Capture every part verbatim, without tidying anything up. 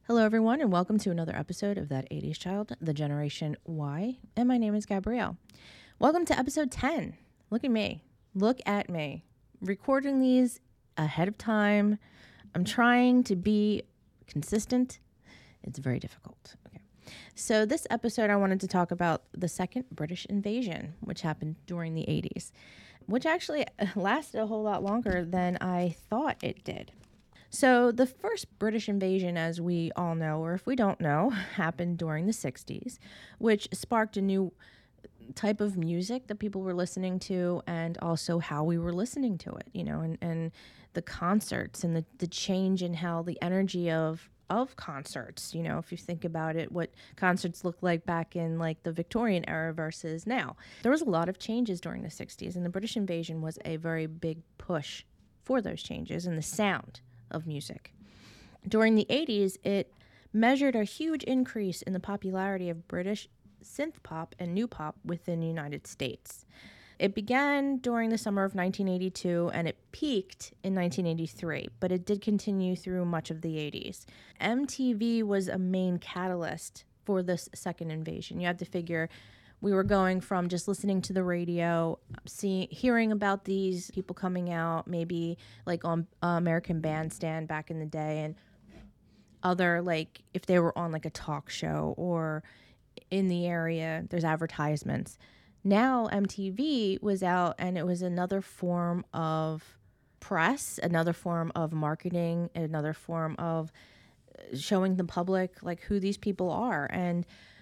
Hello, everyone, and welcome to another episode of That eighties Child, the Generation Y. And my name is Gabrielle. Welcome to episode ten. Look at me. Look at me. Recording these ahead of time. I'm trying to be consistent. It's very difficult. Okay. So, this episode, I wanted to talk about the second British invasion, which happened during the eighties, which actually lasted a whole lot longer than I thought it did. So the first British invasion, as we all know, or if we don't know, happened during the sixties, which sparked a new type of music that people were listening to and also how we were listening to it, you know, and, and the concerts and the, the change in how the energy of of concerts, you know, if you think about it, what concerts looked like back in like the Victorian era versus now. There was a lot of changes during the sixties, and the British invasion was a very big push for those changes in the sound of music. During the eighties, it measured a huge increase in the popularity of British synth pop and new pop within the United States. It began during the summer of nineteen eighty-two and it peaked in nineteen eighty-three, but it did continue through much of the eighties. M T V was a main catalyst for this second invasion. You have to figure we were going from just listening to the radio, seeing, hearing about these people coming out, maybe like on uh, American Bandstand back in the day, and other, like if they were on like a talk show or in the area, there's advertisements. Now M T V was out, and it was another form of press, another form of marketing, another form of showing the public like who these people are. And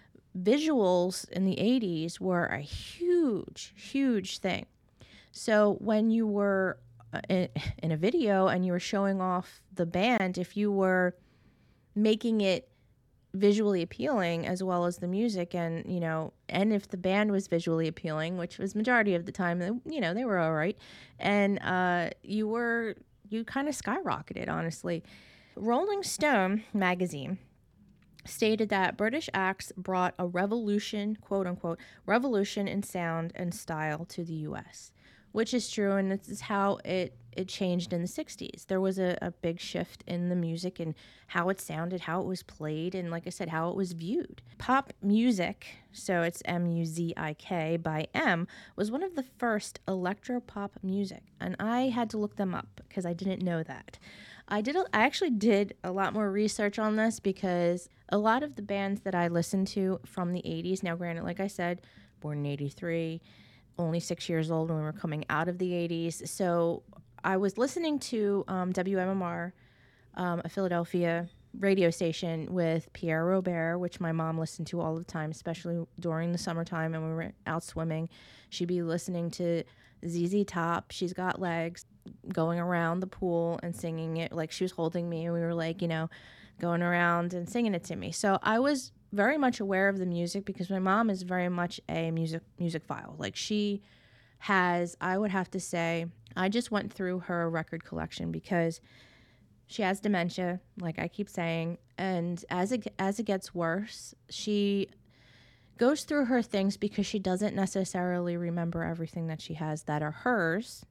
visuals in the eighties were a huge, huge thing. So when you were in, in a video and you were showing off the band, if you were making it visually appealing as well as the music, and, you know, and if the band was visually appealing, which was majority of the time, you know, they were all right. And uh, you were, you kind of skyrocketed, honestly. Rolling Stone magazine stated that British acts brought a revolution, quote unquote, revolution in sound and style to the U S, which is true, and this is how it, it changed in the sixties. There was a, a big shift in the music and how it sounded, how it was played, and like I said, how it was viewed. Pop music, so it's M U Z I K by M, was one of the first electro-pop music, and I had to look them up because I didn't know that. I did. A, I actually did a lot more research on this because a lot of the bands that I listened to from the eighties, now granted, like I said, born in eighty-three, only six years old when we were coming out of the eighties. So I was listening to um, W M M R, um, a Philadelphia radio station with Pierre Robert, which my mom listened to all the time, especially during the summertime and we were out swimming. She'd be listening to Z Z Top, She's Got Legs, going around the pool and singing it. Like she was holding me and we were like, you know, going around and singing it to me. So I was very much aware of the music because my mom is very much a music music file. Like she has, I would have to say, I just went through her record collection because she has dementia, like I keep saying, and as it as it gets worse, she goes through her things because she doesn't necessarily remember everything that she has that are hers,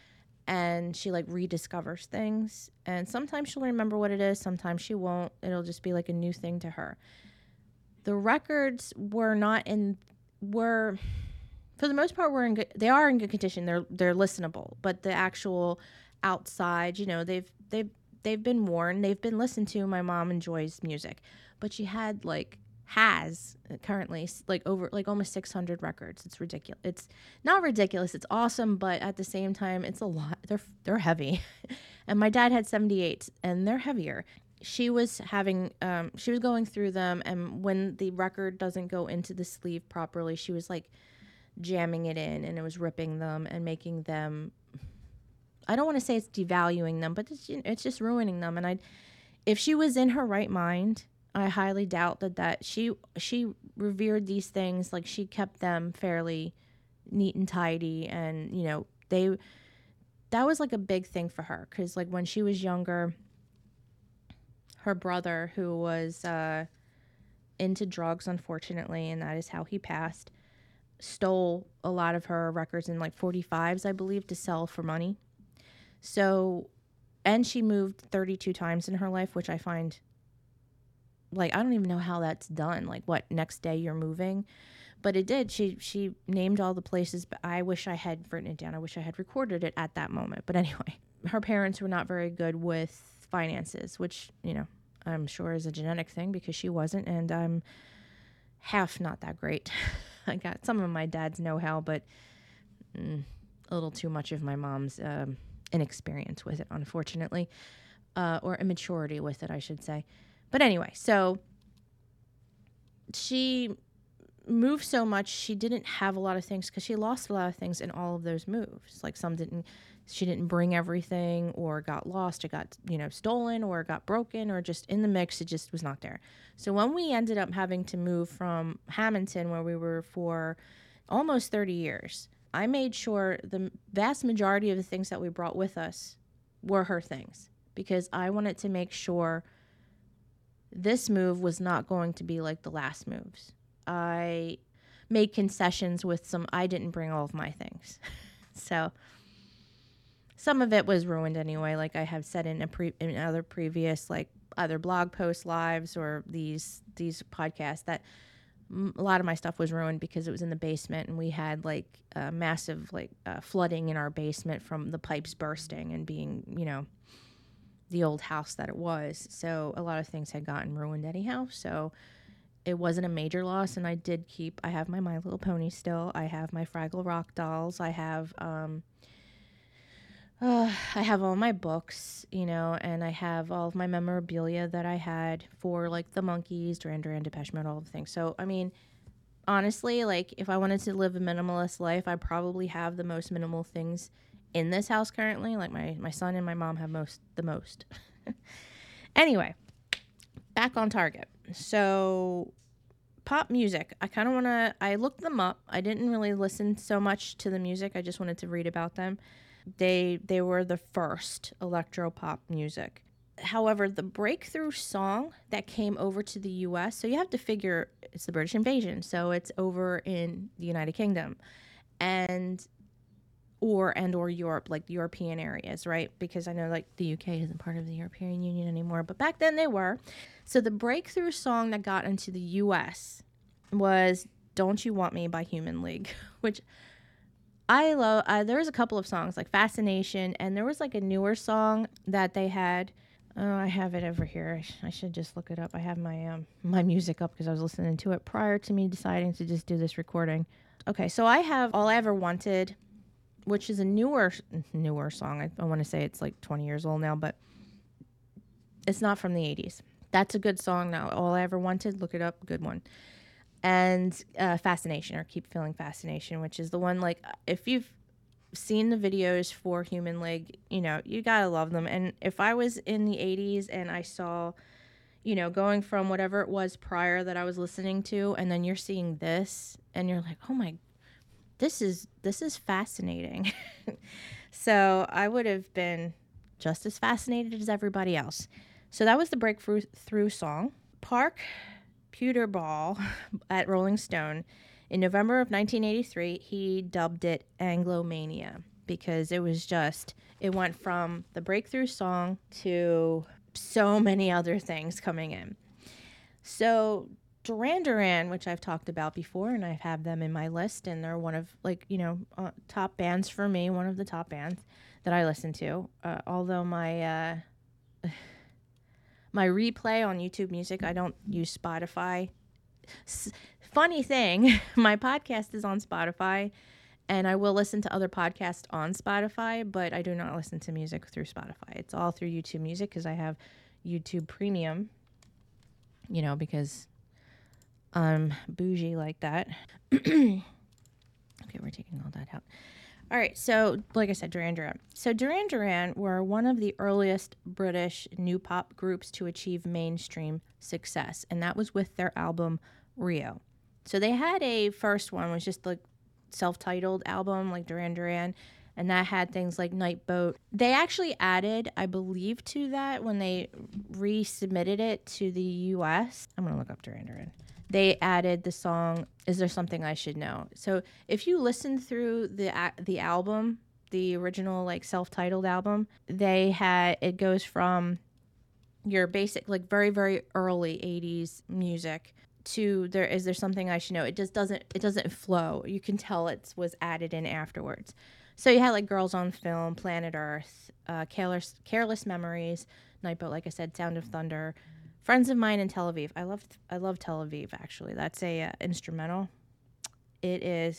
and she like rediscovers things, and sometimes she'll remember what it is, sometimes she won't. It'll just be like a new thing to her. The records were not in were for the most part were in good, they are in good condition. They're they're listenable, but the actual outside, you know, they've they've they've been worn, they've been listened to. My mom enjoys music, but she had like has currently like over like almost six hundred records. It's ridiculous. It's not ridiculous. It's awesome, but at the same time, it's a lot. They're they're heavy. And my dad had seventy-eight, and they're heavier. She was having um she was going through them, and when the record doesn't go into the sleeve properly, she was like jamming it in, and it was ripping them and making them, I don't want to say it's devaluing them, but it's, it's just ruining them. And I if she was in her right mind, I highly doubt that that she she revered these things. Like she kept them fairly neat and tidy, and you know, they that was like a big thing for her, because like when she was younger, her brother, who was uh into drugs, unfortunately, and that is how he passed, stole a lot of her records in like forty-fives, I believe, to sell for money. So, and she moved thirty-two times in her life, which I find like, I don't even know how that's done. Like, what, next day you're moving? But it did. She she named all the places, but I wish I had written it down. I wish I had recorded it at that moment. But anyway, her parents were not very good with finances, which, you know, I'm sure is a genetic thing because she wasn't, and I'm half not that great. I got some of my dad's know-how, but mm, a little too much of my mom's um, inexperience with it, unfortunately, uh, or immaturity with it, I should say. But anyway, so she moved so much, she didn't have a lot of things because she lost a lot of things in all of those moves. Like some didn't, she didn't bring everything, or got lost, it got, you know, stolen, or got broken, or just in the mix, it just was not there. So when we ended up having to move from Hamilton, where we were for almost thirty years, I made sure the vast majority of the things that we brought with us were her things, because I wanted to make sure this move was not going to be like the last moves. I made concessions with some, I didn't bring all of my things. So some of it was ruined anyway, like I have said in a pre, in other previous, like other blog posts, lives, or these these podcasts, that m- a lot of my stuff was ruined because it was in the basement, and we had like uh, massive like uh, flooding in our basement from the pipes bursting and being, you know, the old house that it was. So a lot of things had gotten ruined anyhow. So it wasn't a major loss, and I did keep, I have my My Little Pony still. I have my Fraggle Rock dolls. I have, um, uh, I have all my books, you know, and I have all of my memorabilia that I had for, like, the Monkees, Duran Duran, Depeche Mode, all the things. So, I mean, honestly, like, if I wanted to live a minimalist life, I probably have the most minimal things in this house currently. Like, my, my son and my mom have most, the most. Anyway, back on target. So pop music, I kind of want to, I looked them up. I didn't really listen so much to the music. I just wanted to read about them. They they were the first electro pop music. However, the breakthrough song that came over to the U S, so you have to figure it's the British invasion, so it's over in the United Kingdom and or and or Europe, like the European areas, right? Because I know like the U K isn't part of the European Union anymore, but back then they were. So the breakthrough song that got into the U S was Don't You Want Me by Human League, which I love. Uh, there was a couple of songs like Fascination, and there was like a newer song that they had. Oh, I have it over here. I, sh- I should just look it up. I have my um my music up because I was listening to it prior to me deciding to just do this recording. Okay, so I have All I Ever Wanted, which is a newer newer song. I, I want to say it's like twenty years old now, but it's not from the eighties. That's a good song now. All I Ever Wanted, look it up, good one. And uh, Fascination, or Keep Feeling Fascination, which is the one, like, if you've seen the videos for Human League, you know, you gotta love them. And if I was in the eighties and I saw, you know, going from whatever it was prior that I was listening to, and then you're seeing this, and you're like, oh my, this is, this is fascinating. So I would have been just as fascinated as everybody else. So that was the breakthrough through song. Park Pewterball at Rolling Stone in November of nineteen eighty-three, he dubbed it Anglomania because it was just, it went from the breakthrough song to so many other things coming in. So Duran Duran, which I've talked about before, and I have them in my list, and they're one of, like, you know, uh, top bands for me, one of the top bands that I listen to. Uh, although my uh, my replay on YouTube Music, I don't use Spotify. S- funny thing, my podcast is on Spotify, and I will listen to other podcasts on Spotify, but I do not listen to music through Spotify. It's all through YouTube Music because I have YouTube Premium, you know, because I'm bougie like that. Okay, we're taking all that out. All right, so like I said, Duran Duran. So Duran Duran were one of the earliest British new pop groups to achieve mainstream success, and that was with their album Rio. So they had a first one, was just like self-titled album, like Duran Duran, and that had things like Night Boat. They actually added, I believe, to that when they resubmitted it to the U S. I'm gonna look up Duran Duran. They added the song Is There Something I Should Know? So if you listen through the the album, the original like self-titled album, they had, it goes from your basic, like very, very early eighties music to there is there something I should know. It just doesn't it doesn't flow. You can tell it was added in afterwards. So you had like Girls on Film, Planet Earth, uh, Careless, Careless Memories, Nightboat, like I said, Sound of Thunder, Friends of Mine, and Tel Aviv. I love I love Tel Aviv actually. That's a uh, instrumental. It is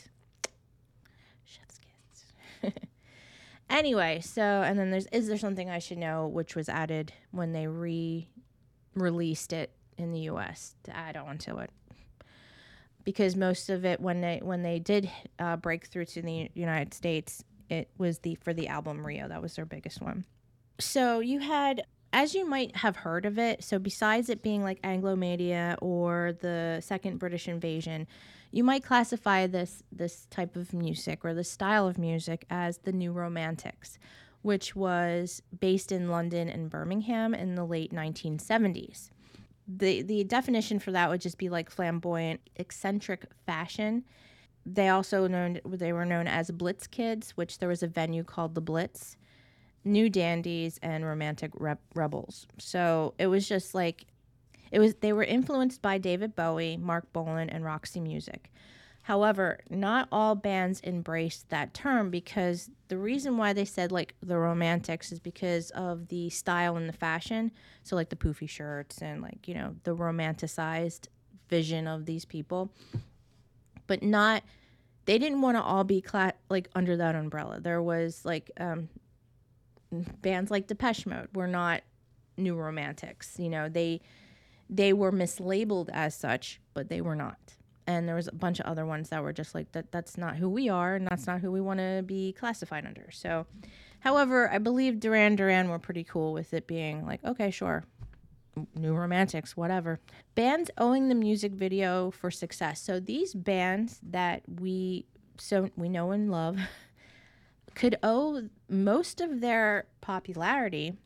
chef's kiss. Anyway, so and then there's Is There Something I Should Know, which was added when they re-released it in the U S to add on to it, because most of it when they when they did uh, break through to the United States, it was the for the album Rio. That was their biggest one. So you had, as you might have heard of it, so besides it being like Anglo-Media or the second British invasion, you might classify this this type of music or this style of music as the New Romantics, which was based in London and Birmingham in the late nineteen seventies. The the definition for that would just be like flamboyant, eccentric fashion. They also known they were known as Blitz Kids, which there was a venue called the Blitz, New Dandies, and Romantic Rep- Rebels. So it was just like it was. They were influenced by David Bowie, Mark Bolan, and Roxy Music. However, not all bands embraced that term, because the reason why they said like the Romantics is because of the style and the fashion. So like the poofy shirts and like, you know, the romanticized vision of these people. But not, they didn't want to all be cla- like under that umbrella. There was like um, bands like Depeche Mode were not New Romantics. You know, they they were mislabeled as such, but they were not. And there was a bunch of other ones that were just like, that. That's not who we are, and that's not who we want to be classified under. So, however, I believe Duran Duran were pretty cool with it being like, okay, sure, New Romantics, whatever. Bands owing the music video for success. So these bands that we so we know and love could owe most of their popularity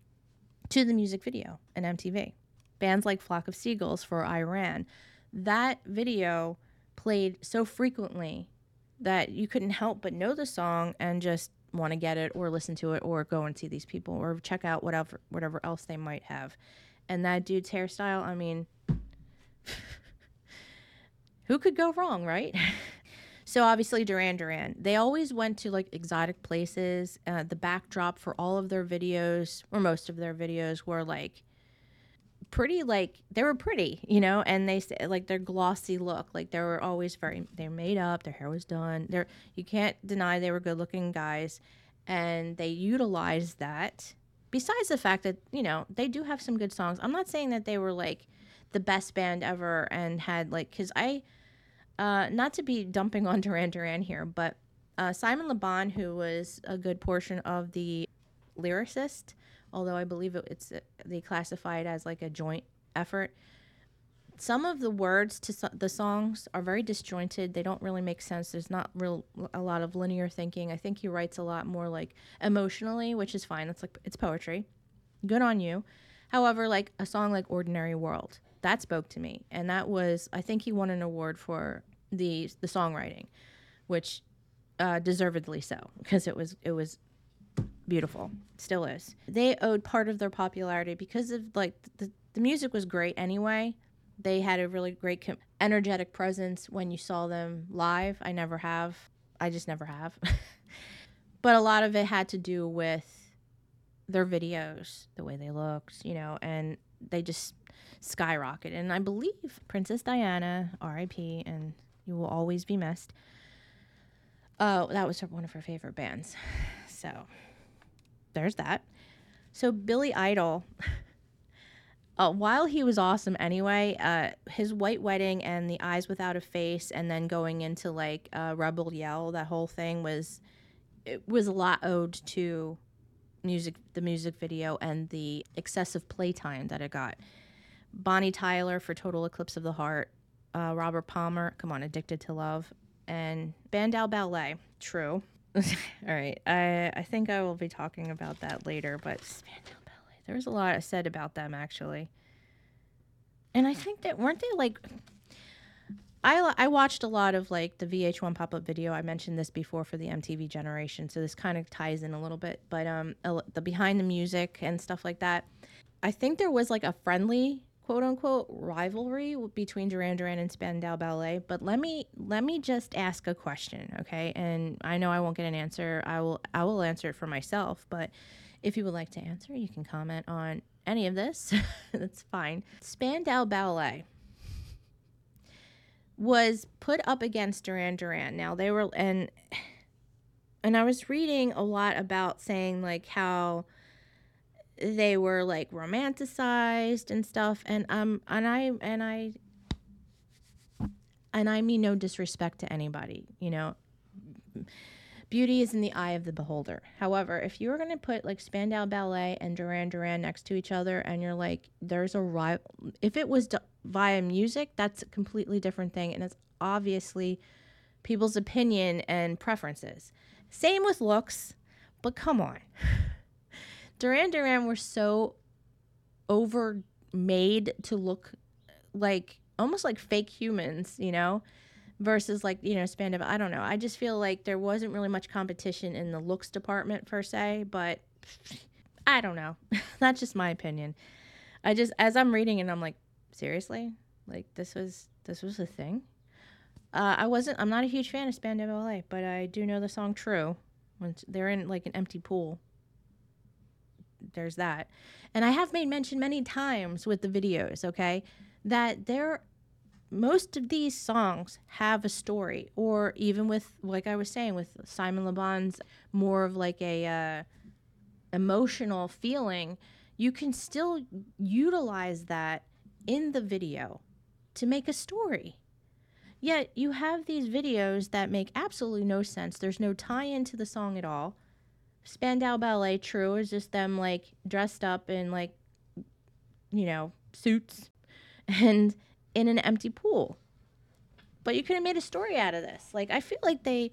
to the music video and M T V. Bands like Flock of Seagulls for Iran. That video played so frequently that you couldn't help but know the song and just want to get it or listen to it or go and see these people or check out whatever whatever else they might have. And that dude's hairstyle, I mean, who could go wrong, right? So obviously Duran Duran, they always went to like exotic places. Uh, the backdrop for all of their videos, or most of their videos, were like pretty, like they were pretty, you know, and they say like their glossy look, like they were always very, they're made up, their hair was done. They're, you can't deny they were good looking guys, and they utilized that. Besides the fact that, you know, they do have some good songs. I'm not saying that they were like the best band ever and had like, because I, uh, not to be dumping on Duran Duran here, but uh, Simon Le Bon, who was a good portion of the lyricist, although I believe it, it's they classify it as like a joint effort. Some of the words to so- the songs are very disjointed. They don't really make sense. There's not real a lot of linear thinking. I think he writes a lot more like emotionally, which is fine. It's like it's poetry. Good on you. However, like a song like Ordinary World, that spoke to me, and that was, I think he won an award for the the songwriting, which uh, deservedly so, because it was it was beautiful. Still is. They owed part of their popularity because of like the the music was great anyway. They had a really great com- energetic presence when you saw them live. I never have. I just never have. But a lot of it had to do with their videos, the way they looked, you know, and they just skyrocketed. And I believe Princess Diana, R I P, and you will always be missed. Oh, that was one of her favorite bands. So there's that. So Billy Idol, uh, while he was awesome anyway, uh, his White Wedding and the Eyes Without a Face, and then going into like uh, Rebel Yell, that whole thing was, it was a lot owed to music, the music video, and the excessive playtime that it got. Bonnie Tyler for Total Eclipse of the Heart, uh, Robert Palmer, come on, Addicted to Love, and Spandau Ballet, true. All right, I I think I will be talking about that later, but Spandau Ballet, there was a lot said about them actually. And I think that, weren't they like, I, I watched a lot of like the V H one pop-up video. I mentioned this before for the M T V generation, so this kind of ties in a little bit, but um the behind the music and stuff like that. I think there was like a friendly quote unquote rivalry between Duran Duran and Spandau Ballet. But let me let me just ask a question, okay? And I know I won't get an answer. I will I will answer it for myself. But if you would like to answer, you can comment on any of this. That's fine. Spandau Ballet was put up against Duran Duran. Now they were and and I was reading a lot about saying like how they were like romanticized and stuff, and um and I and I and I mean no disrespect to anybody, you know. Beauty is in the eye of the beholder. However, if you were going to put like Spandau Ballet and Duran Duran next to each other and you're like there's a rival, if it was d- via music, that's a completely different thing, and it's obviously people's opinion and preferences. Same with looks, but come on. Duran Duran were so over made to look like almost like fake humans, you know, versus like, you know, Spandau. I don't know. I just feel like there wasn't really much competition in the looks department per se, but I don't know. That's just my opinion. I just, as I'm reading it, I'm like, seriously? Like this was, this was a thing? Uh, I wasn't, I'm not a huge fan of Spandau Ballet, but I do know the song True. When they're in like an empty pool. There's that. And I have made mention many times with the videos, okay, that there most of these songs have a story, or even with, like I was saying, with Simon Le Bon's more of like a uh, emotional feeling, you can still utilize that in the video to make a story. Yet you have these videos that make absolutely no sense. There's no tie-in to the song at all. Spandau Ballet, True, is just them like dressed up in like, you know, suits and in an empty pool. But you could have made a story out of this. Like, I feel like they,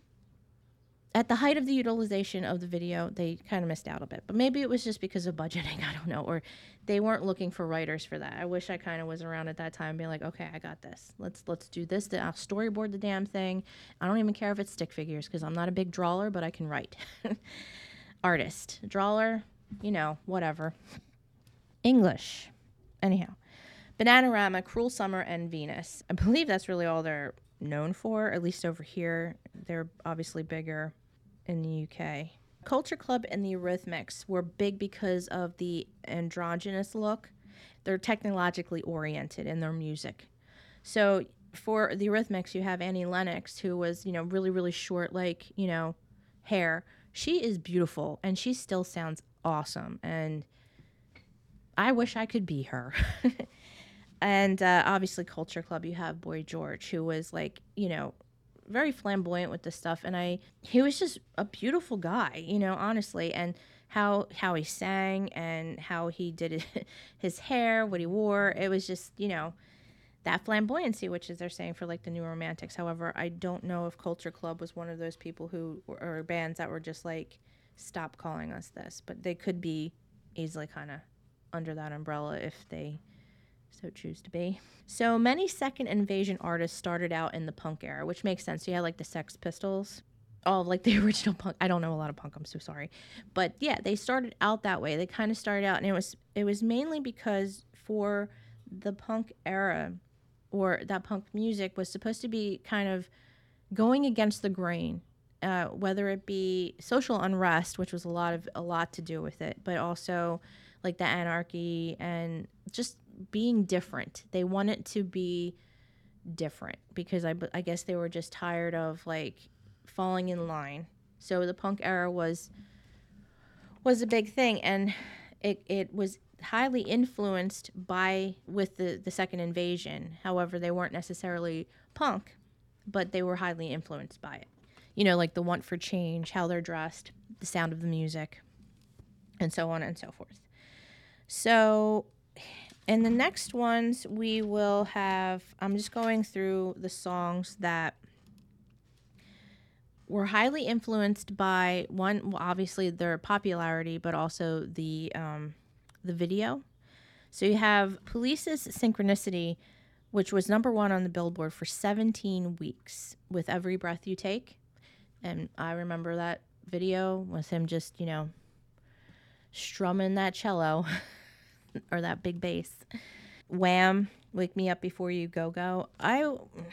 at the height of the utilization of the video, they kind of missed out a bit. But maybe it was just because of budgeting, I don't know. Or they weren't looking for writers for that. I wish I kind of was around at that time being like, okay, I got this. Let's let's do this. I'll storyboard the damn thing. I don't even care if it's stick figures because I'm not a big drawer, but I can write. Artist. Drawer, you know, whatever. English. Anyhow. Bananarama, Cruel Summer, and Venus. I believe that's really all they're known for, at least over here. They're obviously bigger in the U K. Culture Club and the Eurythmics were big because of the androgynous look. They're technologically oriented in their music. So for the Eurythmics, you have Annie Lennox, who was, you know, really, really short, like, you know, hair. She is beautiful, and she still sounds awesome, and I wish I could be her. And uh, obviously Culture Club, you have Boy George, who was like, you know, very flamboyant with this stuff. And I, he was just a beautiful guy, you know, honestly. And how, how he sang and how he did it, his hair, what he wore, it was just, you know, that flamboyancy, which is they're saying for like the New Romantics. However, I don't know if Culture Club was one of those people who, or bands that were just like, stop calling us this. But they could be easily kind of under that umbrella if they so choose to be. So many Second Invasion artists started out in the punk era, which makes sense. You had like the Sex Pistols, all of like the original punk. I don't know a lot of punk, I'm so sorry. But yeah, they started out that way. They kind of started out, and it was it was mainly because for the punk era, or that punk music was supposed to be kind of going against the grain, uh, whether it be social unrest, which was a lot of a lot to do with it, but also like the anarchy and just being different. They wanted to be different because I, I guess they were just tired of like falling in line. So the punk era was was a big thing, and it it was highly influenced by with the the Second Invasion. However, they weren't necessarily punk, but they were highly influenced by it. You know, like the want for change, how they're dressed, the sound of the music, and so on and so forth. So in the next ones, we will have, I'm just going through the songs that were highly influenced by, one, well, obviously their popularity, but also the um, the video. So you have Police's Synchronicity, which was number one on the Billboard for seventeen weeks with Every Breath You Take. And I remember that video with him just, you know, strumming that cello. or that big bass. Wham, Wake Me Up Before You Go Go. I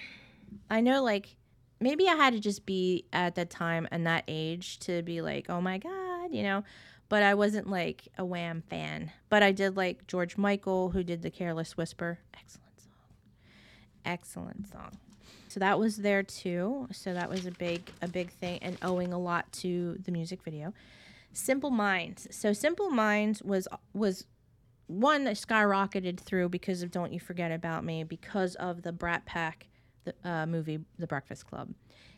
I know, like, maybe I had to just be at that time and that age to be like, oh my God, you know, but I wasn't like a Wham fan. But I did like George Michael, who did the Careless Whisper. Excellent song. Excellent song. So that was there too. So that was a big, a big thing, and owing a lot to the music video. Simple Minds. So Simple Minds was, was one that skyrocketed through because of Don't You Forget About Me, because of the Brat Pack the uh, movie, The Breakfast Club.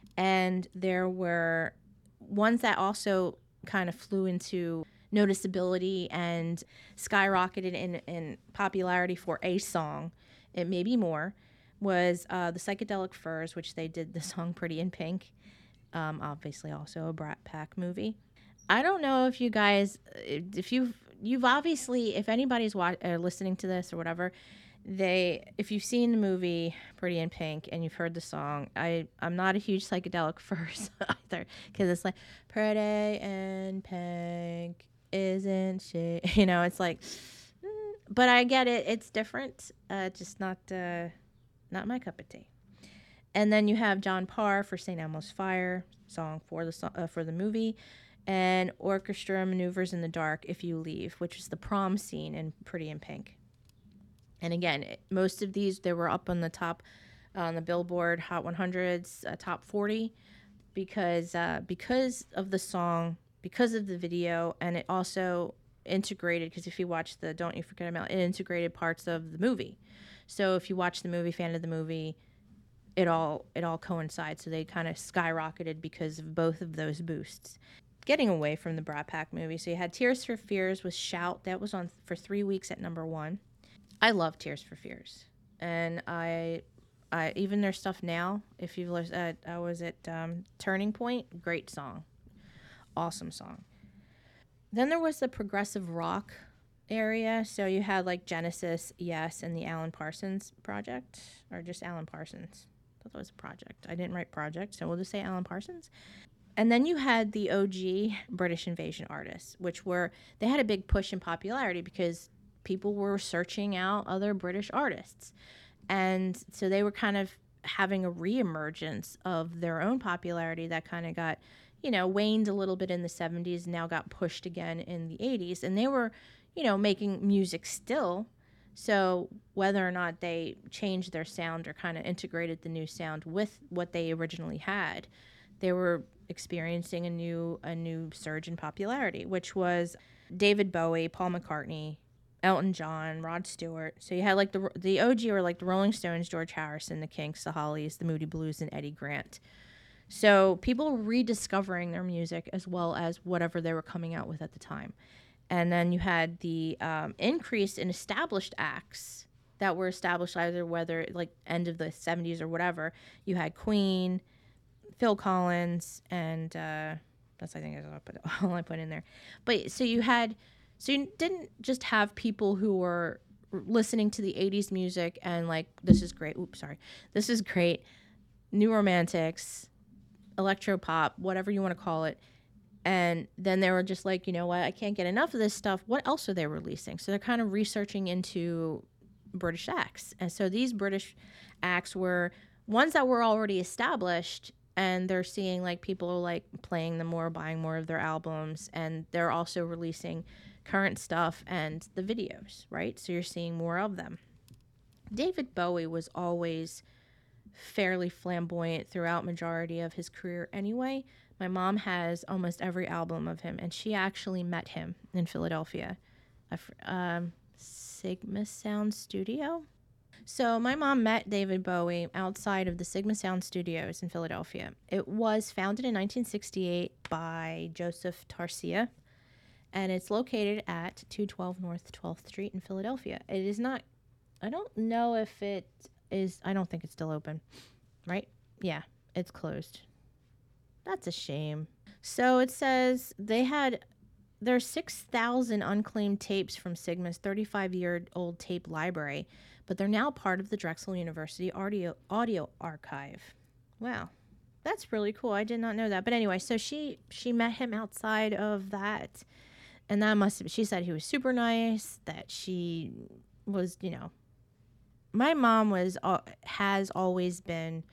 And there were ones that also kind of flew into noticeability and skyrocketed in, in popularity for a song. It may be more. Was uh, the Psychedelic Furs, which they did the song Pretty in Pink. Um, obviously also a Brat Pack movie. I don't know if you guys, if you've, you've obviously, if anybody's wa- uh, listening to this or whatever, they, if you've seen the movie Pretty in Pink and you've heard the song, I, I'm not a huge Psychedelic Furs either, because it's like, Pretty in Pink, isn't she? You know, it's like, mm, but I get it. It's different. Uh, just not, uh, not my cup of tea. And then you have John Parr for Saint Elmo's Fire, song for the so- uh, for the movie, and Orchestra Maneuvers in the Dark, If You Leave, which is the prom scene in Pretty in Pink. And again, most of these, they were up on the top, uh, on the Billboard Hot one hundreds, uh, top forty, because uh, because of the song, because of the video, and it also integrated, because if you watch the Don't You Forget About It, it integrated parts of the movie. So if you watch the movie, fan of the movie, it all it all coincides. So they kind of skyrocketed because of both of those boosts. Getting away from the Brat Pack movie, so you had Tears for Fears with Shout. That was on for three weeks at number one. I love Tears for Fears, and I, I even their stuff now. If you've listened, uh, I was at um, Turning Point. Great song, awesome song. Then there was the progressive rock area. So you had like Genesis, Yes, and the Alan Parsons Project, or just Alan Parsons. I thought it was a project. I didn't write project, so we'll just say Alan Parsons. And then you had the O G British Invasion artists, which were, they had a big push in popularity because people were searching out other British artists. And so they were kind of having a reemergence of their own popularity that kind of got, you know, waned a little bit in the seventies, now got pushed again in the eighties. And they were, you know, making music still. So whether or not they changed their sound or kind of integrated the new sound with what they originally had, they were experiencing a new a new surge in popularity, which was David Bowie, Paul McCartney, Elton John, Rod Stewart. So you had like the the O G were like the Rolling Stones, George Harrison, the Kinks, the Hollies, the Moody Blues, and Eddie Grant. So people were rediscovering their music as well as whatever they were coming out with at the time. And then you had the um, increase in established acts that were established either whether like end of the seventies or whatever. You had Queen, Phil Collins, and uh, that's I think is all I put, all I put in there. But so you had, so you didn't just have people who were listening to the eighties music and like, this is great. Oops, sorry. This is great. New Romantics, electro pop, whatever you want to call it. And then they were just like, you know what, I can't get enough of this stuff. What else are they releasing? So they're kind of researching into British acts. And so these British acts were ones that were already established, and they're seeing like people like playing them more, buying more of their albums, and they're also releasing current stuff and the videos, right? So you're seeing more of them. David Bowie was always fairly flamboyant throughout majority of his career anyway. My mom has almost every album of him, and she actually met him in Philadelphia, um, Sigma Sound Studio. So my mom met David Bowie outside of the Sigma Sound Studios in Philadelphia. It was founded in nineteen sixty-eight by Joseph Tarsia, and it's located at two twelve North twelfth Street in Philadelphia. It is not, I don't know if it is, I don't think it's still open, right? Yeah, it's closed. That's a shame. So it says they had, there's six thousand unclaimed tapes from Sigma's thirty-five-year-old tape library, but they're now part of the Drexel University Audio Audio Archive. Wow, that's really cool. I did not know that. But anyway, so she she met him outside of that. And that must have, she said he was super nice, that she was, you know, my mom was, uh, has always been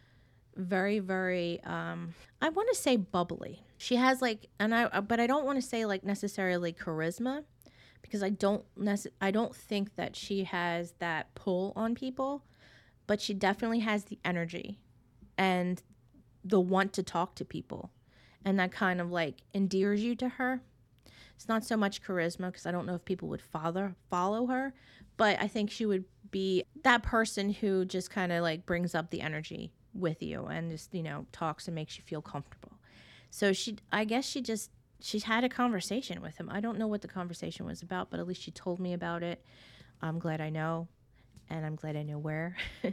very, very, um, I want to say bubbly. She has like, and I, but I don't want to say like necessarily charisma, because I don't necess- I don't think that she has that pull on people, but she definitely has the energy and the want to talk to people. And that kind of like endears you to her. It's not so much charisma, because I don't know if people would follow follow her, but I think she would be that person who just kind of like brings up the energy with you and just, you know, talks and makes you feel comfortable. So she, I guess she just, she had a conversation with him. I don't know what the conversation was about, but at least she told me about it. I'm glad I know, and I'm glad I know where.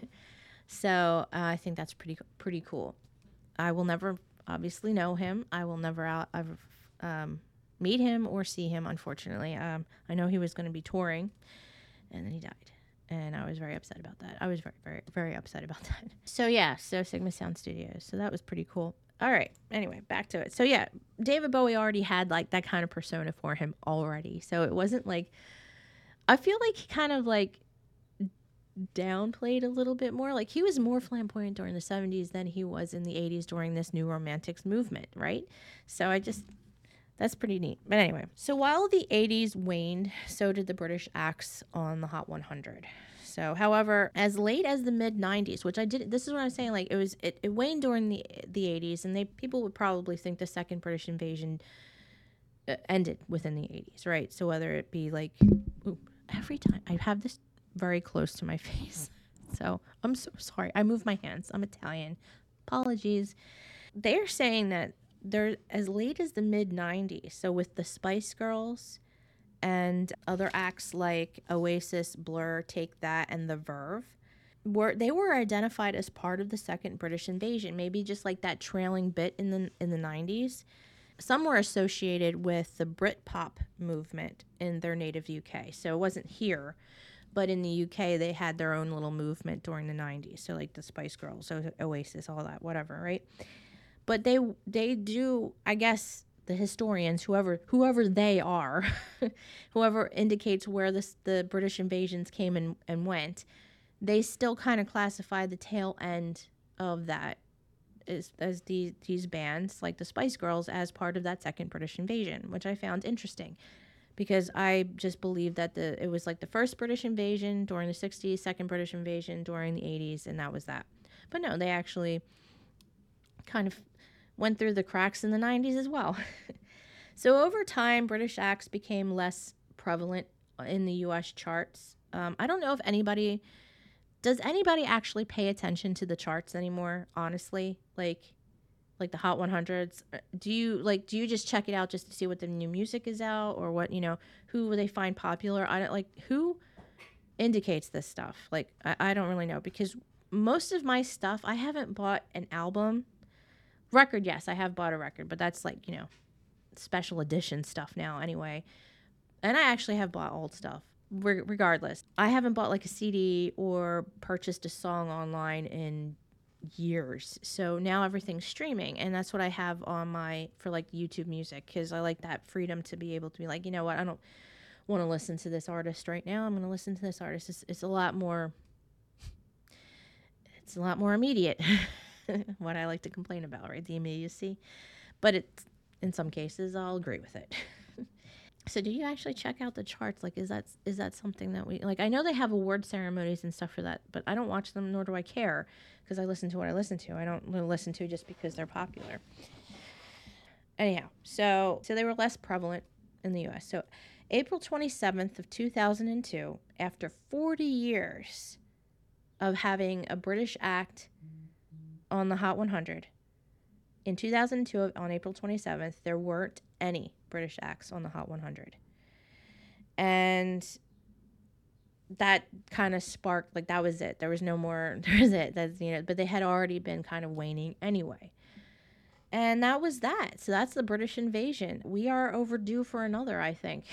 So uh, I think that's pretty pretty cool. I will never obviously know him. I will never out ever um, meet him or see him, unfortunately. Um, I know he was going to be touring, and then he died. And I was very upset about that. I was very, very, very upset about that. So yeah, so Sigma Sound Studios. So that was pretty cool. All right. Anyway, back to it. So yeah, David Bowie already had like that kind of persona for him already. So it wasn't like, I feel like he kind of like downplayed a little bit more. Like he was more flamboyant during the seventies than he was in the eighties during this new romantics movement, right? So I just, that's pretty neat. But anyway, so while the eighties waned, so did the British acts on the Hot one hundred. So, however, as late as the mid nineties, which I did, this is what I'm saying, like it was, it, it waned during the the eighties, and they people would probably think the second British invasion uh, ended within the eighties, right? So whether it be like, ooh, every time I have this very close to my face, so I'm so sorry. I move my hands. I'm Italian. Apologies. They're saying that they're as late as the mid nineties. So with the Spice Girls and other acts like Oasis, Blur, Take That, and The Verve, were they were identified as part of the second British invasion. Maybe just like that trailing bit in the in the nineties. Some were associated with the Britpop movement in their native U K. So it wasn't here, but in the U K they had their own little movement during the nineties. So like the Spice Girls, so Oasis, all that, whatever, right? But they they do, I guess, the historians, whoever whoever they are, whoever indicates where this the British invasions came and, and went, they still kind of classify the tail end of that as, as these, these bands, like the Spice Girls, as part of that second British invasion, which I found interesting. Because I just believe that the it was like the first British invasion during the sixties, second British invasion during the eighties, and that was that. But no, they actually kind of went through the cracks in the nineties as well. So over time, British acts became less prevalent in the U S charts. Um, I don't know if anybody, does anybody actually pay attention to the charts anymore, honestly? Like, like the Hot one hundreds? Do you, like, do you just check it out just to see what the new music is out, or what, you know, who they find popular? I don't, like, who indicates this stuff? Like, I, I don't really know, because most of my stuff, I haven't bought an album. Record, yes, I have bought a record, but that's like, you know, special edition stuff now anyway. And I actually have bought old stuff. Re- regardless, I haven't bought like a C D or purchased a song online in years. So now everything's streaming, and that's what I have on my, for like YouTube Music, because I like that freedom to be able to be like, you know what, I don't want to listen to this artist right now. I'm going to listen to this artist. It's, it's a lot more, it's a lot more immediate. What I like to complain about, right? The immediacy. But it's, in some cases, I'll agree with it. So do you actually check out the charts? Like, is that is that something that we, like, I know they have award ceremonies and stuff for that, but I don't watch them, nor do I care, because I listen to what I listen to. I don't listen to just because they're popular. Anyhow, so so they were less prevalent in the U S. So April twenty-seventh of two thousand two, after forty years of having a British act on the Hot one hundred, in two thousand two, on April twenty-seventh, there weren't any British acts on the Hot one hundred. And that kind of sparked, like, that was it. There was no more, there was it. That's, you know, but they had already been kind of waning anyway. And that was that. So that's the British invasion. We are overdue for another, I think.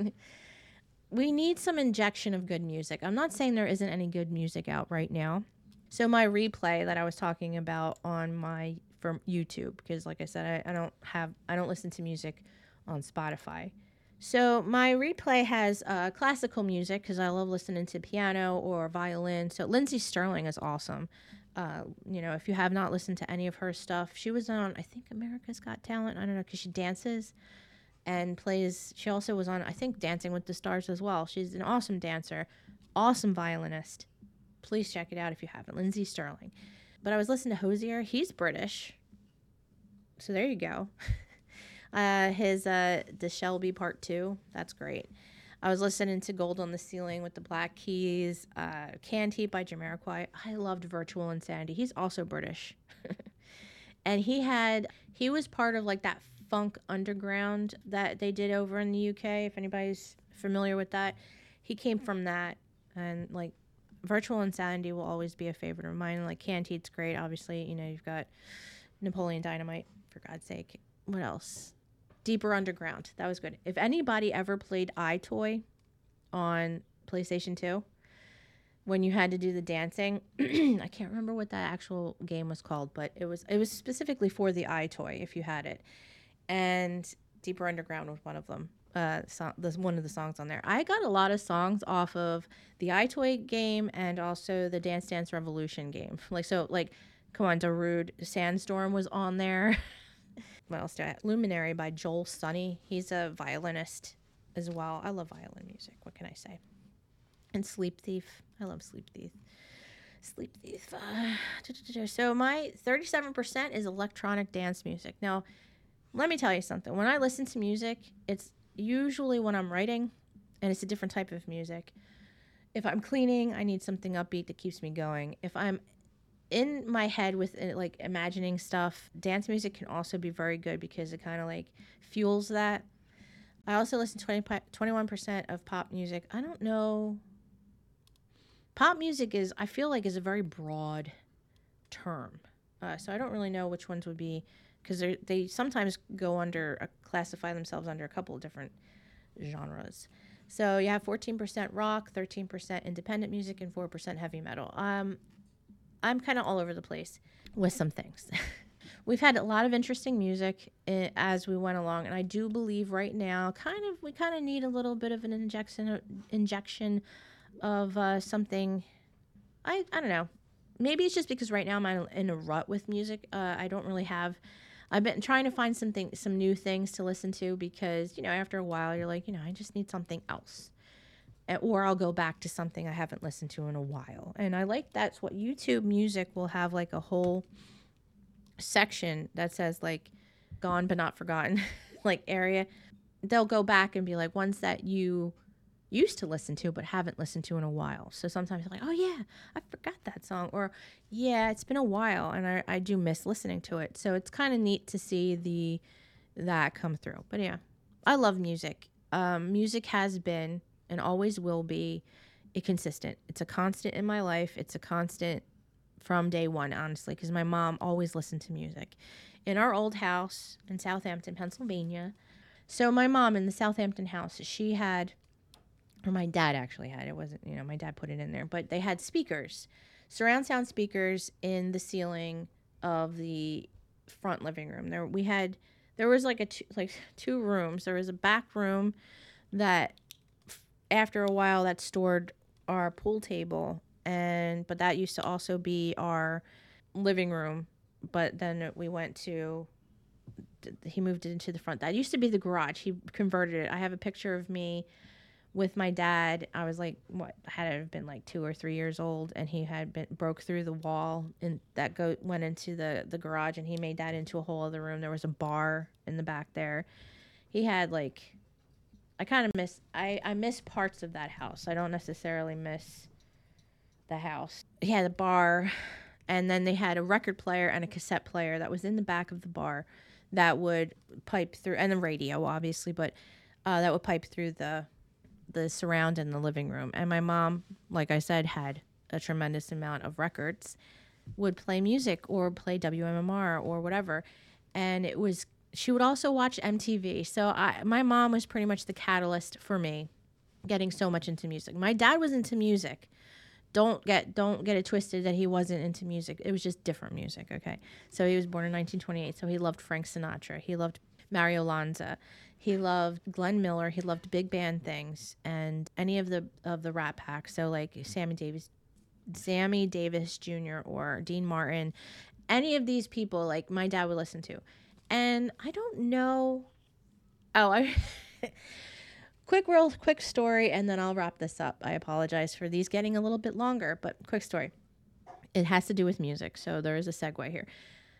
We need some injection of good music. I'm not saying there isn't any good music out right now. So my replay that I was talking about on my, from YouTube, because like I said, I, I don't have, I don't listen to music on Spotify. So my replay has uh, classical music because I love listening to piano or violin. So Lindsay Sterling is awesome. Uh, you know, if you have not listened to any of her stuff, she was on, I think, America's Got Talent. I don't know, because she dances and plays. She also was on, I think, Dancing with the Stars as well. She's an awesome dancer, awesome violinist. Please check it out if you haven't. Lindsay Sterling. But I was listening to Hozier. He's British. So there you go. Uh, his uh, The Shelby Part two. That's great. I was listening to Gold on the Ceiling with the Black Keys. Uh, Canned Heat by Jamiroquai. I loved Virtual Insanity. He's also British. And he had, he was part of like that funk underground that they did over in the U K, if anybody's familiar with that. He came from that. And like Virtual Insanity will always be a favorite of mine. Like Canned Heat's great. Obviously, you know, you've got Napoleon Dynamite, for God's sake. What else? Deeper Underground. That was good. If anybody ever played iToy on PlayStation two, when you had to do the dancing, I can't remember what that actual game was called, but it was it was specifically for the iToy if you had it. And Deeper Underground was one of them. Uh, song, this one of the songs on there. I got a lot of songs off of the iToy game and also the Dance Dance Revolution game. Like so, like, come on, Darude Sandstorm was on there. What else do I have? Luminary by Joel Sonny. He's a violinist as well. I love violin music. What can I say? And Sleep Thief. I love Sleep Thief. Sleep Thief. Uh, so my thirty-seven percent is electronic dance music. Now, let me tell you something. When I listen to music, it's usually when I'm writing, and it's a different type of music. If I'm cleaning, I need something upbeat that keeps me going. If I'm in my head with like imagining stuff, dance music can also be very good because it kind of like fuels that. I also listen to twenty, twenty-one percent of pop music. I don't know. Pop music is, I feel like, is a very broad term. Uh, so I don't really know which ones would be, because they sometimes go under, uh, classify themselves under a couple of different genres. So you have fourteen percent rock, thirteen percent independent music, and four percent heavy metal. Um, I'm kind of all over the place with some things. We've had a lot of interesting music I- as we went along, and I do believe right now, kind of, we kind of need a little bit of an injection, injection of uh, something. I I don't know. Maybe it's just because right now I'm in a rut with music. Uh, I don't really have. I've been trying to find something, some new things to listen to because, you know, after a while you're like, you know, I just need something else. Or I'll go back to something I haven't listened to in a while. And I like that's what YouTube Music will have, like a whole section that says like gone but not forgotten, like area. They'll go back and be like ones that you used to listen to but haven't listened to in a while. So sometimes you're like, oh yeah, I forgot that song. Or yeah, it's been a while and I, I do miss listening to it. So it's kind of neat to see the that come through. But yeah, I love music. Um, music has been and always will be a consistent. It's a constant in my life. It's a constant from day one, honestly, because my mom always listened to music. In our old house in Southampton, Pennsylvania. So my mom in the Southampton house, she had, or my dad actually had, it wasn't, you know, my dad put it in there, but they had speakers, surround sound speakers in the ceiling of the front living room. There we had, there was like a two, like two rooms. There was a back room that after a while that stored our pool table, and but that used to also be our living room, but then we went to he moved it into the front. That used to be the garage. He converted it. I have a picture of me with my dad. I was like, what, had to have been like two or three years old, and he had been broke through the wall and that go went into the the garage, and he made that into a whole other room. There was a bar in the back there. He had like, I kind of miss, I, I miss parts of that house. I don't necessarily miss the house. He had a bar, and then they had a record player and a cassette player that was in the back of the bar that would pipe through, and the radio, obviously, but uh, that would pipe through the the surround in the living room. And my mom, like I said, had a tremendous amount of records, would play music or play W M M R or whatever. And it was, she would also watch M T V. So I, my mom was pretty much the catalyst for me getting so much into music. My dad was into music. Don't get don't get it twisted that he wasn't into music. It was just different music, okay? So he was born in nineteen twenty-eight, so he loved Frank Sinatra. He loved Mario Lanza. He loved Glenn Miller. He loved big band things and any of the of the Rat Pack. So like Sammy Davis, Sammy Davis Junior or Dean Martin, any of these people, like my dad would listen to. And I don't know. Oh, I. quick, real quick story, and then I'll wrap this up. I apologize for these getting a little bit longer, but quick story. It has to do with music, so there is a segue here.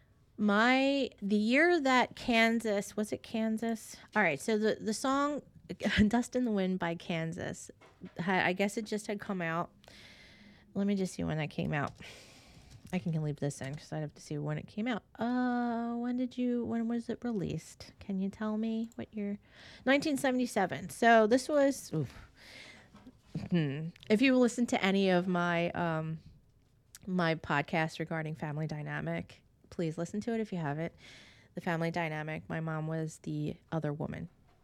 My the year that Kansas was it Kansas? All right, so the the song "Dust in the Wind" by Kansas, I guess it just had come out. Let me just see when that came out. I can, can leave this in because I'd have to see when it came out. Uh, when did you? When was it released? Can you tell me what year? nineteen seventy-seven. So this was. Oof. Hmm. If you listen to any of my um, my podcasts regarding family dynamic. Please listen to it if you haven't. The Family Dynamic. My mom was the other woman.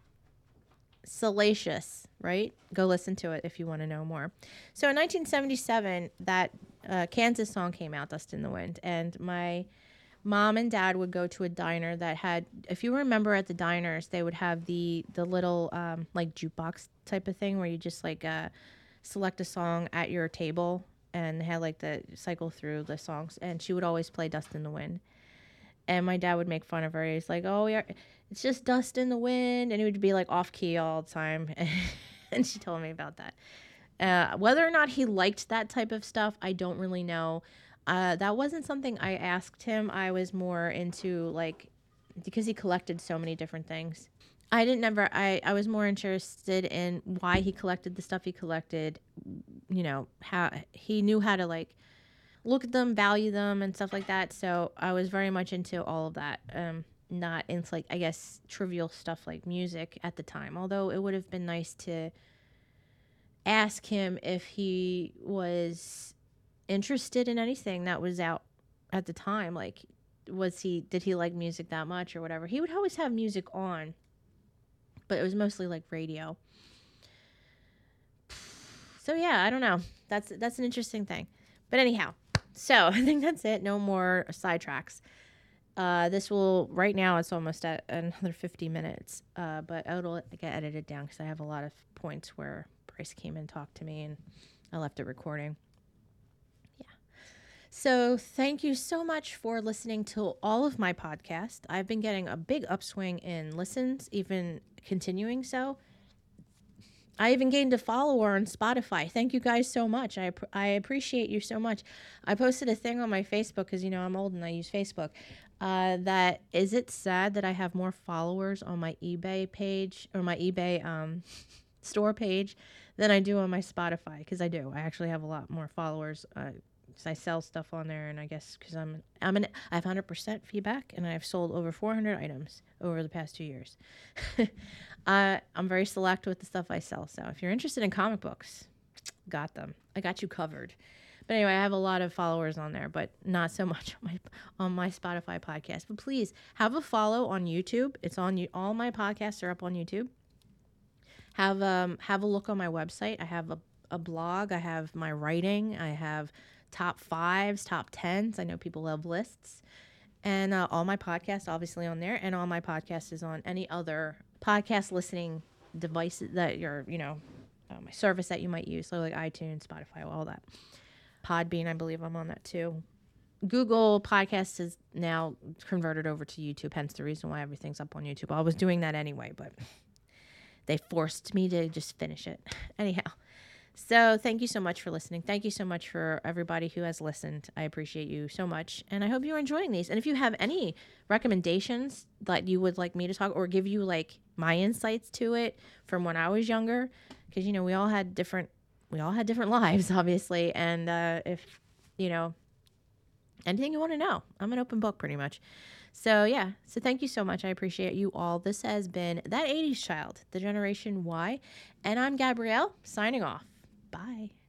Salacious, right? Go listen to it if you want to know more. So in nineteen seventy-seven, that uh, Kansas song came out, Dust in the Wind. And my mom and dad would go to a diner that had, if you remember at the diners, they would have the, the little um, like jukebox type of thing where you just like uh, select a song at your table. And had like the cycle through the songs, and she would always play Dust in the Wind. And my dad would make fun of her. He's like, "Oh, yeah, it's just dust in the wind," and he would be like off key all the time. And she told me about that. Uh, whether or not he liked that type of stuff, I don't really know. Uh, that wasn't something I asked him. I was more into like because he collected so many different things. I didn't never, I, I was more interested in why he collected the stuff he collected, you know, how he knew how to like look at them, value them and stuff like that. So I was very much into all of that. Um, not into like, I guess, trivial stuff like music at the time, although it would have been nice to ask him if he was interested in anything that was out at the time. Like, was he, did he like music that much or whatever? He would always have music on. But it was mostly like radio. So yeah, I don't know. That's that's an interesting thing. But anyhow, so I think that's it. No more sidetracks. Uh, this will, right now it's almost at another fifty minutes. Uh, but it'll get edited down because I have a lot of points where Bryce came and talked to me and I left it recording. Yeah. So thank you so much for listening to all of my podcasts. I've been getting a big upswing in listens, even continuing so. I even gained a follower on Spotify. Thank you guys so much. I I appreciate you so much. I posted a thing on my Facebook because, you know, I'm old and I use Facebook. Uh, that is it sad that I have more followers on my eBay page or my eBay um, store page than I do on my Spotify? Because I do. I actually have a lot more followers. Uh, I sell stuff on there, and I guess because I'm I'm an I have one hundred percent feedback, and I've sold over four hundred items over the past two years. uh, I'm very select with the stuff I sell. So if you're interested in comic books, got them. I got you covered. But anyway, I have a lot of followers on there, but not so much on my on my Spotify podcast. But please have a follow on YouTube. It's on you. All my podcasts are up on YouTube. Have um have a look on my website. I have a, a blog. I have my writing. I have top fives, top tens. I know people love lists. And uh, all my podcasts, obviously, on there. And all my podcasts is on any other podcast listening devices that you're, you know, uh, my service that you might use. So like iTunes, Spotify, all that. Podbean, I believe I'm on that too. Google Podcasts is now converted over to YouTube, hence the reason why everything's up on YouTube. I was doing that anyway, but they forced me to just finish it. Anyhow. So thank you so much for listening. Thank you so much for everybody who has listened. I appreciate you so much. And I hope you're enjoying these. And if you have any recommendations that you would like me to talk or give you like my insights to it from when I was younger, because, you know, we all had different, we all had different lives, obviously. And uh, if, you know, anything you want to know, I'm an open book pretty much. So yeah, so thank you so much. I appreciate you all. This has been That eighties Child, the Generation Y. And I'm Gabrielle, signing off. Bye.